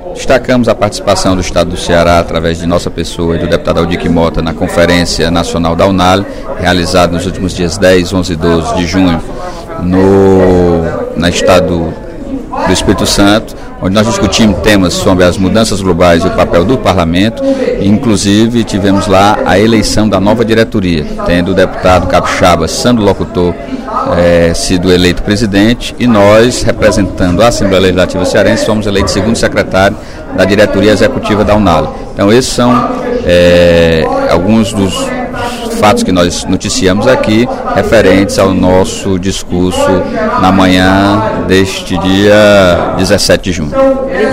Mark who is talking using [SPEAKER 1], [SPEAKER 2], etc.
[SPEAKER 1] Destacamos a participação do Estado do Ceará através de nossa pessoa e do deputado Aldir Mota na Conferência Nacional da UNAL, realizada nos últimos dias 10, 11 e 12 de junho no estado do Espírito Santo, onde nós discutimos temas sobre as mudanças globais e o papel do parlamento. Inclusive tivemos lá a eleição da nova diretoria, tendo o deputado capixaba Sandro Locutor sido eleito presidente, e nós, representando a Assembleia Legislativa Cearense, fomos eleitos segundo secretário da diretoria executiva da UNAL. Então esses são alguns dos fatos que nós noticiamos aqui referentes ao nosso discurso na manhã deste dia 17 de junho.